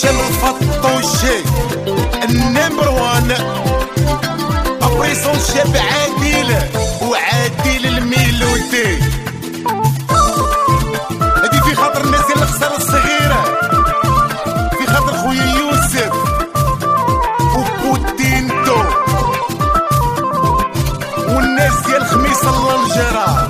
هشام الفطوشي النمبر وان ابريسون شاب عادل وعادل الميلودي. هادي في خاطر الناس ديال الخسارة الصغيرة، في خاطر خويا يوسف وبوتينتو والناس ديال خميس اللنجرة.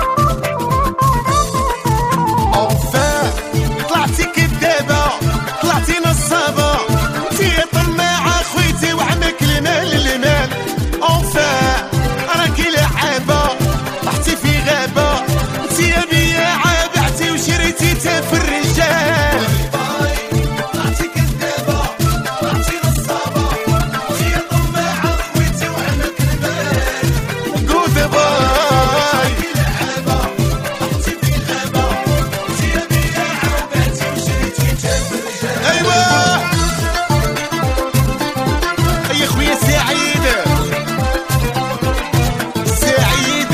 أوفا طلعتي كدابة طلعتي نصابة، انتي طماعة خويتي وعمك المال المال. أوفا راكي لعابة طحتي في غابة، انتي يا بياعة بعتي وشريتي تاف الرجال. طلعتي كدابة طلعتي نصابة، انتي طماعة خويتي وعمك المال. جود باي لعابة طحتي في غابة، انتي يا بياعة بعتي وشريتي تاف الرجال. أيوه يا خويا سعيد سعيد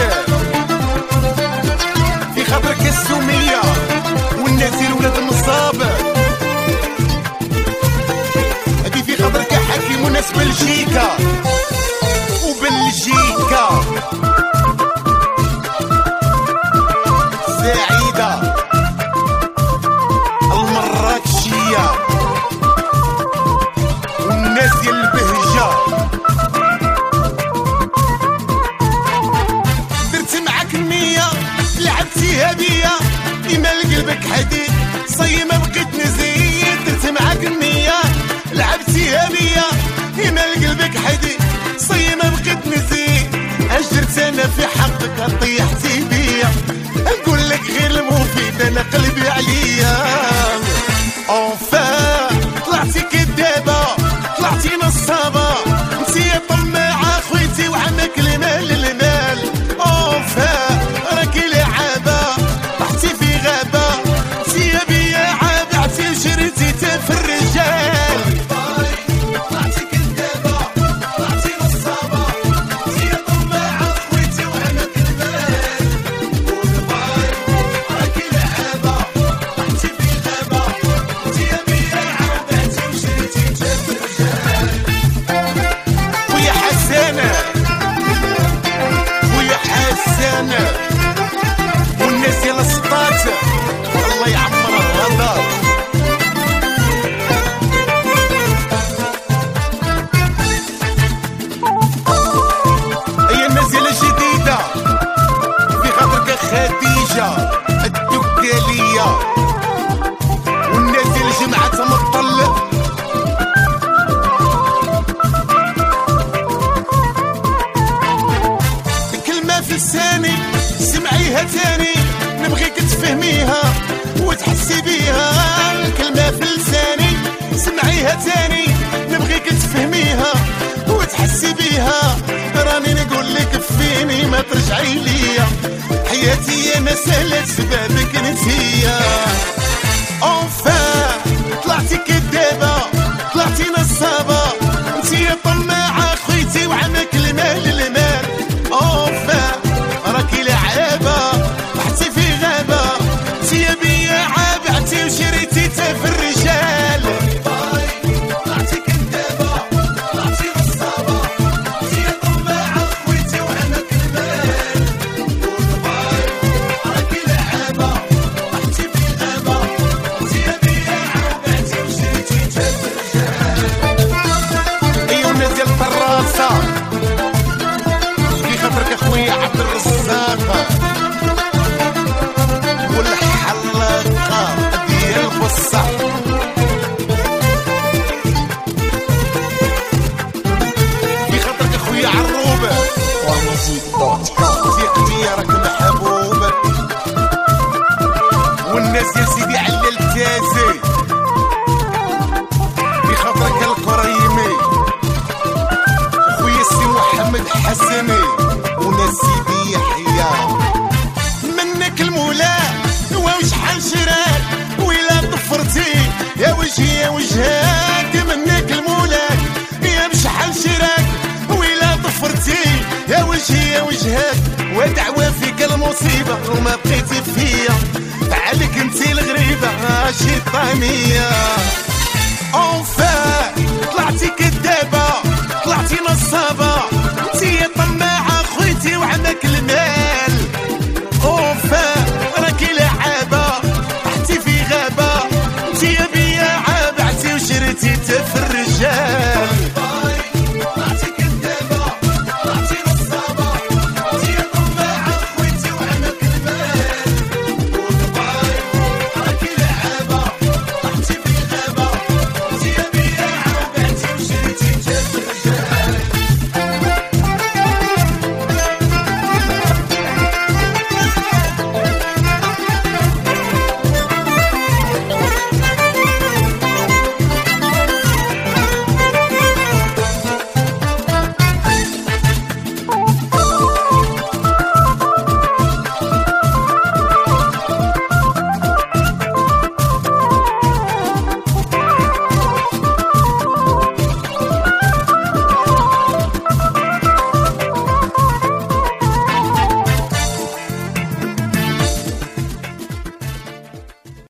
في خاطرك السمية والناس الولاد النصابة. هادي في خاطرك حكيم وناس بلجيكا وبلجيكا. سعيدة المراكشية والناس ديال البهجة. درت معاك النية لعبتيها بيا إما لقلبك حديد صي ما بقيت نزيد. درت معاك النية لعبتيها بيا إما لقلبك حديد صي ما بقيت نزيد. أجرت أنا في حقك طيحتي بيا، نقول لك غير المفيد أنا قلبي عليا. أوفا طلعتي كدابة طلعتي نصابة، انتي طماعة خويتي وعمك المال المال. أوفا راكي لعابة طحتي في غابة، انتي يا بياعة بعتي وشريتي تاف الرجال. طلعتي كدابة طلعتي نصابة، انتي طماعة خويتي وعمك المال. راكي لعابة طحتي في غابة، انتي يا بياعة بعتي وشريتي تاف الرجال. ويا حسانة ويا حسانة والناس ديال السطات الله يعمر الغدار. هي الناس ديال الجديدة في خاطرك خديجة الدكالية والناس ديال جماعة مطلق. كلمة في لساني سمعيها تاني نبغيك تفهميها وتحسي بيها. كلمة في لساني سمعيها تاني نبغيك تفهميها وتحسي بيها. راني نقول لك فيني ما ترجعي ليا، حياتي انا سهلة سبابك نتيا. أوفا طلعتي كدابة طلعتي نصابة، انتي طماعة خويتي وعمك المال المال. أوفا راكي لعابة طحتي في غابة، انتي يا بياعة بعتي وشريتي تاف الرجال. طلعتي كدابة طلعتي نصابة، انتي طماعة خويتي وعمك المال. راكي لعابة طحتي في غابة، انتي يا بياعة بعتي وشريتي تاف الرجال. أيوا الناس ديال الطراسة في خاطرك اخويا عبد الرزاق والحلاقة ديال بصح. في خاطرك اخويا عروبة ثقتي راك محبوب والناس ديال سيدي علي التازي. في خاطرك الكريمي اخويا سي محمد حسني وناس سيدي يحيى. منك المولى وشحال شراك ويلا طفرتي يا وجهي يا وجهك. منك المولى يا بشحال شراك ويلا طفرتي يا وجهي يا وجهك. ودعوة فيك المصيبة وما بقيتي فيا، عليك انتي الغريبة شيطانية. اونفان طلعتي كدابة طلعتي نصابة